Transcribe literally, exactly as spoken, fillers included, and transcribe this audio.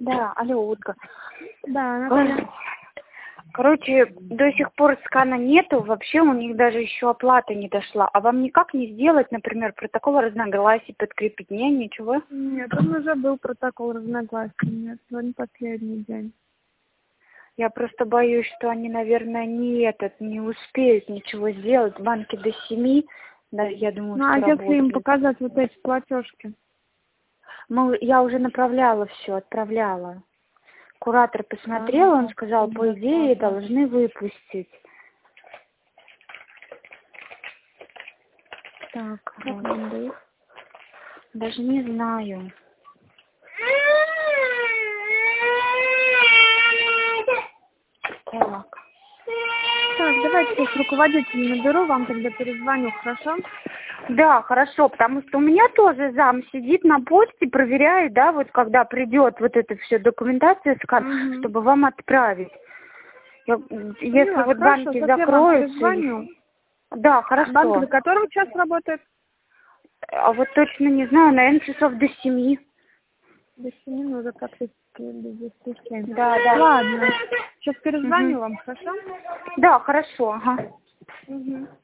Да, алло, Ольга. Да, Наталья. Короче, до сих пор скана нету, вообще у них даже еще оплата не дошла. А вам никак не сделать, например, протокол разногласий подкрепить? Не, ничего? Нет, он уже был протокол разногласий. Нет, сегодня последний день. Я просто боюсь, что они, наверное, не этот, не успеют ничего сделать. Банки до семи, да, я думаю, Ну, что а если работают. им показать вот эти платежки? Мы, я уже направляла все, отправляла. Куратор посмотрел, он сказал, по идее, должны выпустить. Так, вот. Даже не знаю. Так. Так, давайте я с руководителем наберу, вам тогда перезвоню, хорошо? Да, хорошо, потому что у меня тоже зам сидит на почте, проверяет, да, вот когда придет вот эта вся документация, скан, Угу. чтобы вам отправить. Я, если Поняла, вот хорошо, банки сейчас я вам закроются. перезвоню. Да, хорошо. Банк до которого час работает? А вот точно не знаю, наверное, часов до семи. До семи, ну, уже практически без десяти семь. Да, да. Ладно. Сейчас перезвоню Угу. вам, хорошо? Да, хорошо, ага. Угу.